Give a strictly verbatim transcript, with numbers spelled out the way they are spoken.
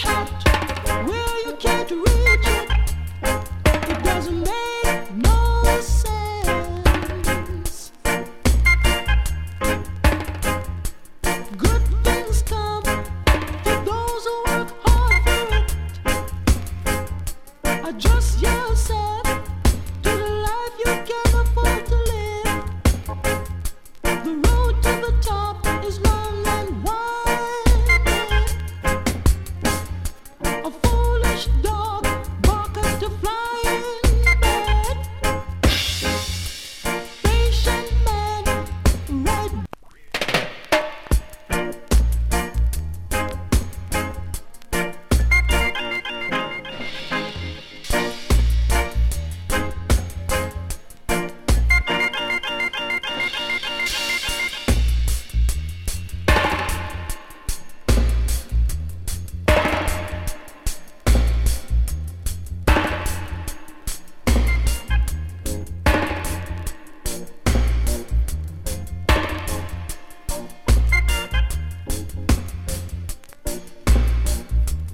shot where you can't reach it. It doesn't make no sense. Good things come to those who work hard for it. Adjust yourself.